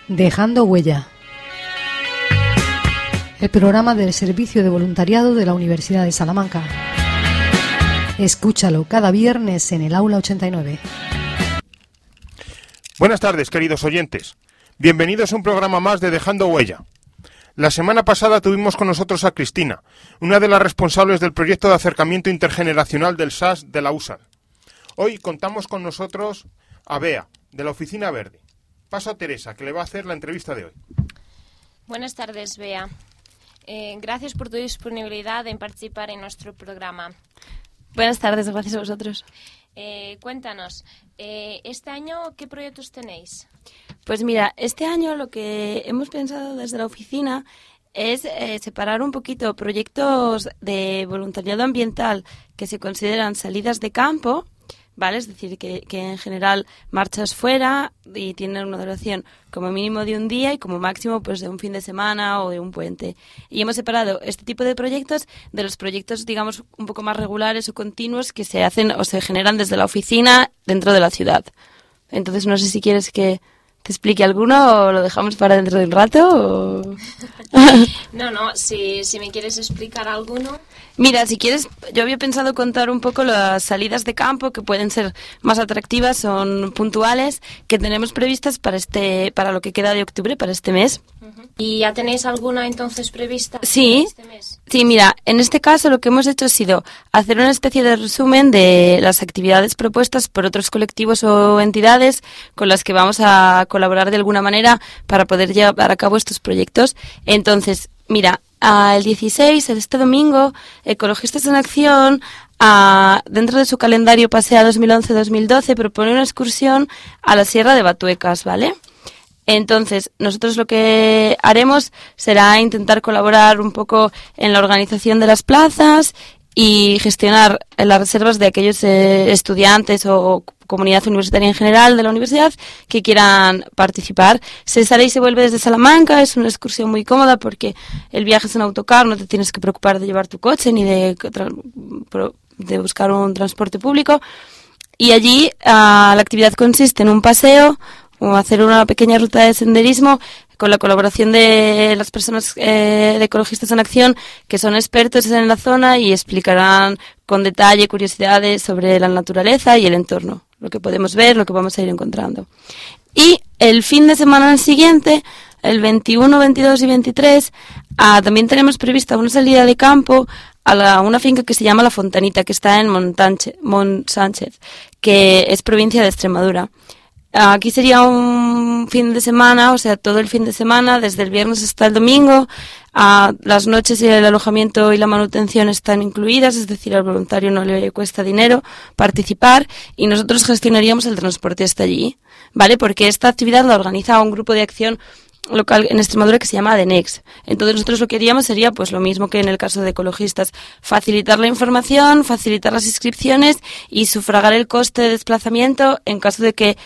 Dejando Huella, el programa del Servicio de Voluntariado de la Universidad de Salamanca. Escúchalo cada viernes en el Aula 89. Buenas tardes, queridos oyentes. Bienvenidos a un programa más de Dejando Huella. La semana pasada tuvimos con nosotros a Cristina, una de las responsables del proyecto de acercamiento intergeneracional del SAS de la USAL. Hoy contamos con nosotros a Bea, de la Oficina Verde. Paso a Teresa, que le va a hacer la entrevista de hoy. Buenas tardes, Bea. Gracias por tu disponibilidad en participar en nuestro programa. Buenas tardes, gracias a vosotros. Cuéntanos, este año, ¿qué proyectos tenéis? Pues mira, este año lo que hemos pensado desde la oficina es separar un poquito proyectos de voluntariado ambiental que se consideran salidas de campo, ¿vale? Es decir, que en general marchas fuera y tienen una duración como mínimo de un día y como máximo pues de un fin de semana o de un puente. Y hemos separado este tipo de proyectos de los proyectos, digamos, un poco más regulares o continuos que se hacen o se generan desde la oficina dentro de la ciudad. Entonces, no sé si quieres que te explique alguno o lo dejamos para dentro de un rato. O... No, si me quieres explicar alguno. Mira, si quieres, yo había pensado contar un poco las salidas de campo que pueden ser más atractivas, son puntuales, que tenemos previstas para lo que queda de octubre, para este mes. ¿Y ya tenéis alguna entonces prevista sí, para este mes? Sí, mira, en este caso lo que hemos hecho ha sido hacer una especie de resumen de las actividades propuestas por otros colectivos o entidades con las que vamos a colaborar de alguna manera para poder llevar a cabo estos proyectos. Entonces, mira, el 16, este domingo, Ecologistas en Acción, dentro de su calendario PASEA 2011-2012, propone una excursión a la Sierra de Batuecas, ¿vale? Entonces, nosotros lo que haremos será intentar colaborar un poco en la organización de las plazas y gestionar las reservas de aquellos estudiantes o comunidad universitaria en general de la universidad que quieran participar. Se sale y se vuelve desde Salamanca, es una excursión muy cómoda porque el viaje es en autocar, no te tienes que preocupar de llevar tu coche ni de buscar un transporte público. Y allí la actividad consiste en un paseo o hacer una pequeña ruta de senderismo con la colaboración de las personas de Ecologistas en Acción que son expertos en la zona y explicarán con detalle curiosidades sobre la naturaleza y el entorno, lo que podemos ver, lo que vamos a ir encontrando. Y el fin de semana siguiente, el 21, 22 y 23, también tenemos prevista una salida de campo a una finca que se llama La Fontanita, que está en Monsánchez, que es provincia de Extremadura. Aquí sería un fin de semana, o sea, todo el fin de semana, desde el viernes hasta el domingo. Las noches y el alojamiento y la manutención están incluidas, es decir, al voluntario no le cuesta dinero participar y nosotros gestionaríamos el transporte hasta allí, ¿vale? Porque esta actividad la organiza un grupo de acción local en Extremadura que se llama ADENEX. Entonces nosotros lo que haríamos sería pues lo mismo que en el caso de Ecologistas, facilitar la información, facilitar las inscripciones y sufragar el coste de desplazamiento en caso de que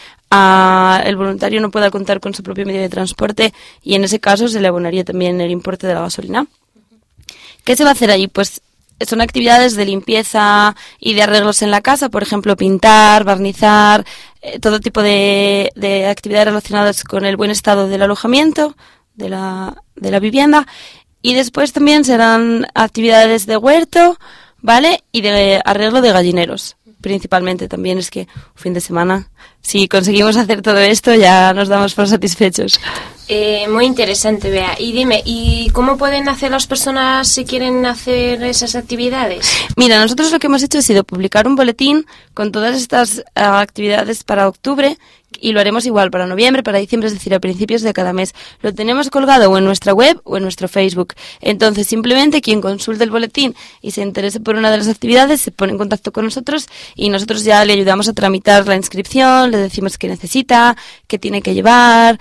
el voluntario no pueda contar con su propio medio de transporte y en ese caso se le abonaría también el importe de la gasolina. ¿Qué se va a hacer allí? Pues son actividades de limpieza y de arreglos en la casa, por ejemplo, pintar, barnizar, todo tipo de actividades relacionadas con el buen estado del alojamiento, de la vivienda. Y después también serán actividades de huerto, ¿vale? Y de arreglo de gallineros. Principalmente también es que un fin de semana, si conseguimos hacer todo esto, ya nos damos por satisfechos. Muy interesante, Bea. Y dime, ¿y cómo pueden hacer las personas si quieren hacer esas actividades? Mira, nosotros lo que hemos hecho ha sido publicar un boletín con todas estas actividades para octubre y lo haremos igual para noviembre, para diciembre, es decir, a principios de cada mes. Lo tenemos colgado o en nuestra web o en nuestro Facebook. Entonces, simplemente quien consulte el boletín y se interese por una de las actividades se pone en contacto con nosotros y nosotros ya le ayudamos a tramitar la inscripción, le decimos qué necesita, qué tiene que llevar,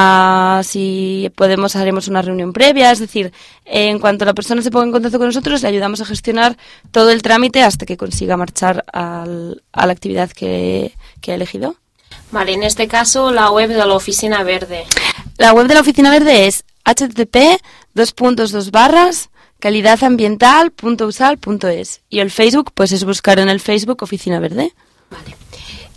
si podemos haremos una reunión previa, es decir, en cuanto la persona se ponga en contacto con nosotros le ayudamos a gestionar todo el trámite hasta que consiga marchar a la actividad que ha elegido. Vale, en este caso la web de la Oficina Verde. La web de la Oficina Verde es http://calidadambiental.usal.es y el Facebook pues es buscar en el Facebook Oficina Verde. Vale.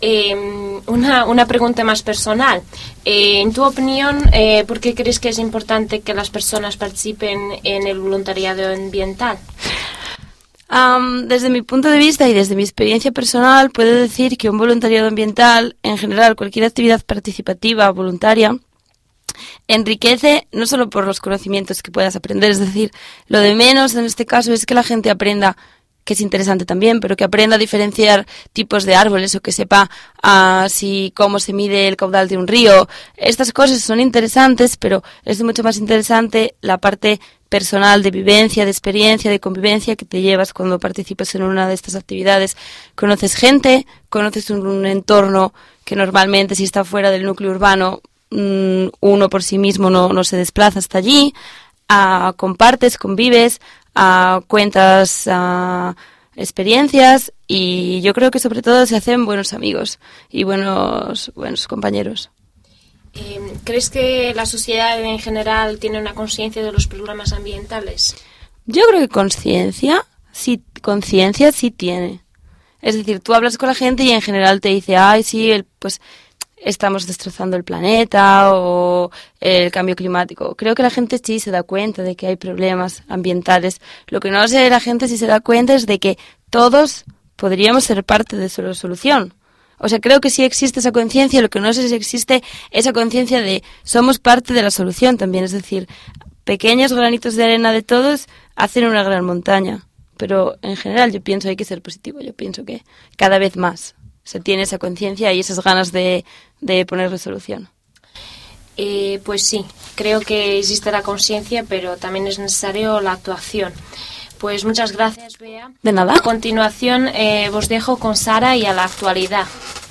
Una pregunta más personal. En tu opinión, ¿por qué crees que es importante que las personas participen en el voluntariado ambiental? Desde mi punto de vista y desde mi experiencia personal, puedo decir que un voluntariado ambiental, en general, cualquier actividad participativa voluntaria, enriquece no solo por los conocimientos que puedas aprender, es decir, lo de menos en este caso es que la gente aprenda, que es interesante también, pero que aprenda a diferenciar tipos de árboles o que sepa cómo se mide el caudal de un río. Estas cosas son interesantes, pero es mucho más interesante la parte personal de vivencia, de experiencia, de convivencia que te llevas cuando participas en una de estas actividades. Conoces gente, conoces un entorno que normalmente, si está fuera del núcleo urbano, uno por sí mismo no se desplaza hasta allí. Compartes, convives, cuentas experiencias y yo creo que sobre todo se hacen buenos amigos y buenos compañeros. ¿Crees que la sociedad en general tiene una conciencia de los problemas ambientales? Yo creo que conciencia sí tiene. Es decir, tú hablas con la gente y en general te dice, pues estamos destrozando el planeta o el cambio climático. Creo que la gente sí se da cuenta de que hay problemas ambientales. Lo que no sé la gente si se da cuenta es de que todos podríamos ser parte de la solución. O sea, creo que sí existe esa conciencia, lo que no sé si existe esa conciencia de somos parte de la solución también. Es decir, pequeños granitos de arena de todos hacen una gran montaña. Pero en general yo pienso hay que ser positivo. Yo pienso que cada vez más se tiene esa conciencia y esas ganas de poner resolución. Pues sí, creo que existe la conciencia, pero también es necesario la actuación. Pues muchas gracias, Bea. De nada. A continuación, os dejo con Sara y a la actualidad.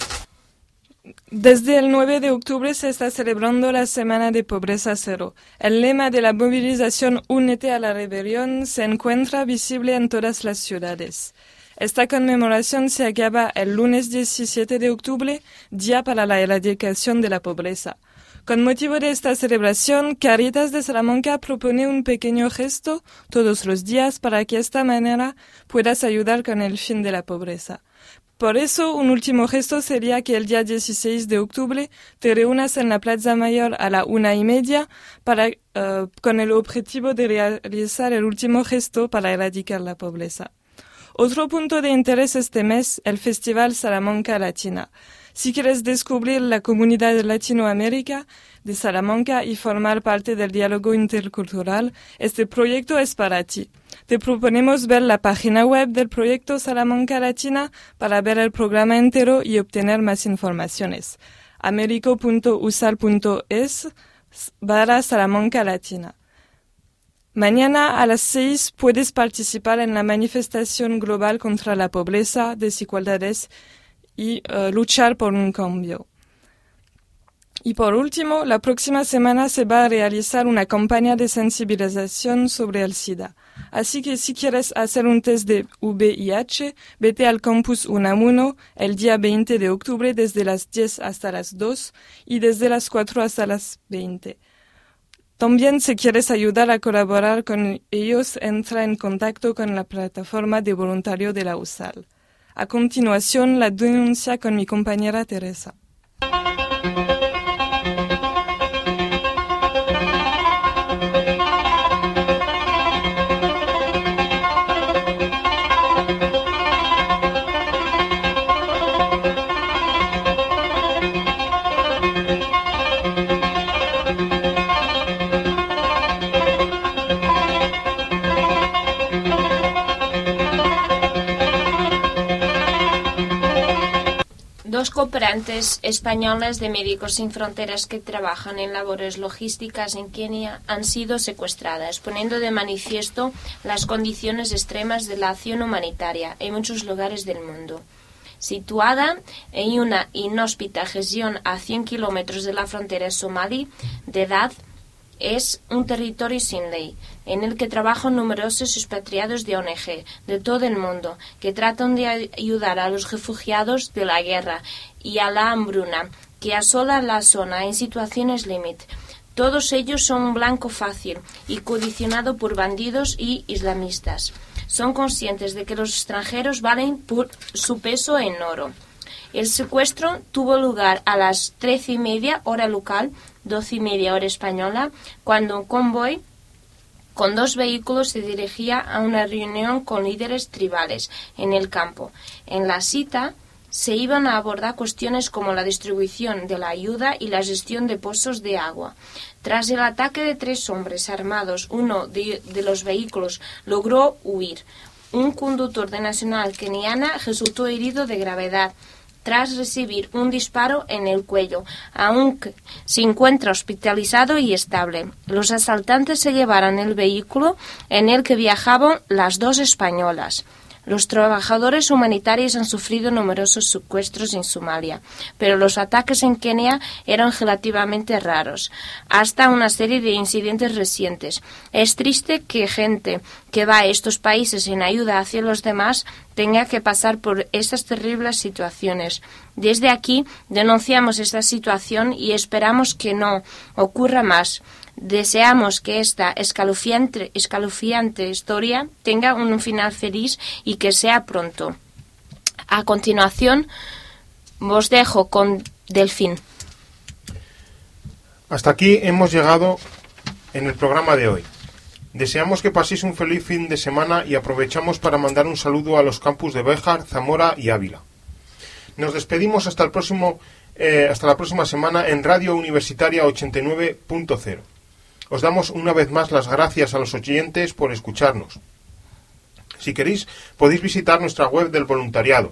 Desde el 9 de octubre se está celebrando la Semana de Pobreza Cero. El lema de la movilización Únete a la rebelión se encuentra visible en todas las ciudades. Esta conmemoración se acaba el lunes 17 de octubre, día para la erradicación de la pobreza. Con motivo de esta celebración, Cáritas de Salamanca propone un pequeño gesto todos los días para que de esta manera puedas ayudar con el fin de la pobreza. Por eso, un último gesto sería que el día 16 de octubre te reúnas en la Plaza Mayor a la 1:30 con el objetivo de realizar el último gesto para erradicar la pobreza. Otro punto de interés este mes, el Festival Salamanca Latina. Si quieres descubrir la comunidad de Latinoamérica de Salamanca y formar parte del diálogo intercultural, este proyecto es para ti. Te proponemos ver la página web del proyecto Salamanca Latina para ver el programa entero y obtener más informaciones. americo.usal.es/Salamanca Latina. Mañana a las 6 puedes participar en la manifestación global contra la pobreza, desigualdades y luchar por un cambio. Y por último, la próxima semana se va a realizar una campaña de sensibilización sobre el SIDA. Así que si quieres hacer un test de VIH, vete al campus Unamuno el día 20 de octubre desde las 10 hasta las 2 y desde las 4 hasta las 20. También si quieres ayudar a colaborar con ellos, entra en contacto con la plataforma de voluntarios de la USAL. A continuación, la denuncia con mi compañera Teresa. Dos cooperantes españoles de Médicos Sin Fronteras que trabajan en labores logísticas en Kenia han sido secuestradas, poniendo de manifiesto las condiciones extremas de la acción humanitaria en muchos lugares del mundo. Situada en una inhóspita región a 100 kilómetros de la frontera somalí, Dadaab es un territorio sin ley, en el que trabajan numerosos expatriados de ONG de todo el mundo, que tratan de ayudar a los refugiados de la guerra y a la hambruna que asola la zona en situaciones límite. Todos ellos son un blanco fácil y codiciado por bandidos y islamistas. Son conscientes de que los extranjeros valen por su peso en oro. El secuestro tuvo lugar a las 13:30 hora local, 12:30 hora española, cuando un convoy con 2 vehículos se dirigía a una reunión con líderes tribales en el campo. En la cita se iban a abordar cuestiones como la distribución de la ayuda y la gestión de pozos de agua. Tras el ataque de 3 hombres armados, uno de los vehículos logró huir. Un conductor de nacional keniana resultó herido de gravedad tras recibir un disparo en el cuello, aunque se encuentra hospitalizado y estable. Los asaltantes se llevaron el vehículo en el que viajaban las 2 españolas. Los trabajadores humanitarios han sufrido numerosos secuestros en Somalia, pero los ataques en Kenia eran relativamente raros, hasta una serie de incidentes recientes. Es triste que gente que va a estos países en ayuda hacia los demás tenga que pasar por estas terribles situaciones. Desde aquí denunciamos esta situación y esperamos que no ocurra más. Deseamos que esta escalofriante historia tenga un final feliz y que sea pronto. A continuación, os dejo con Delfín. Hasta aquí hemos llegado en el programa de hoy. Deseamos que paséis un feliz fin de semana y aprovechamos para mandar un saludo a los campus de Béjar, Zamora y Ávila. Nos despedimos hasta la próxima semana en Radio Universitaria 89.0. Os damos una vez más las gracias a los oyentes por escucharnos. Si queréis, podéis visitar nuestra web del voluntariado,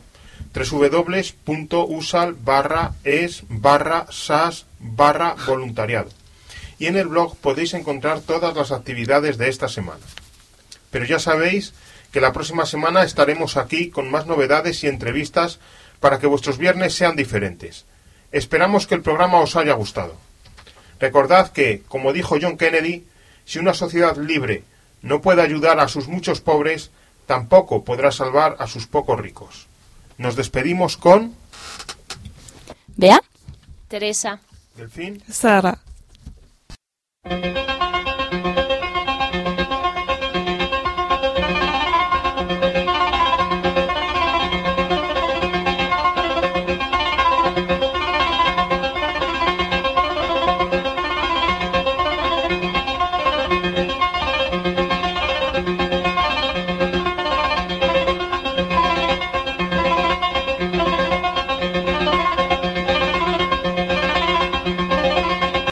www.usal.es/sas/voluntariado. Y en el blog podéis encontrar todas las actividades de esta semana. Pero ya sabéis que la próxima semana estaremos aquí con más novedades y entrevistas para que vuestros viernes sean diferentes. Esperamos que el programa os haya gustado. Recordad que, como dijo John Kennedy, si una sociedad libre no puede ayudar a sus muchos pobres, tampoco podrá salvar a sus pocos ricos. Nos despedimos con... ¿Bea? Teresa. Delfín. Sara.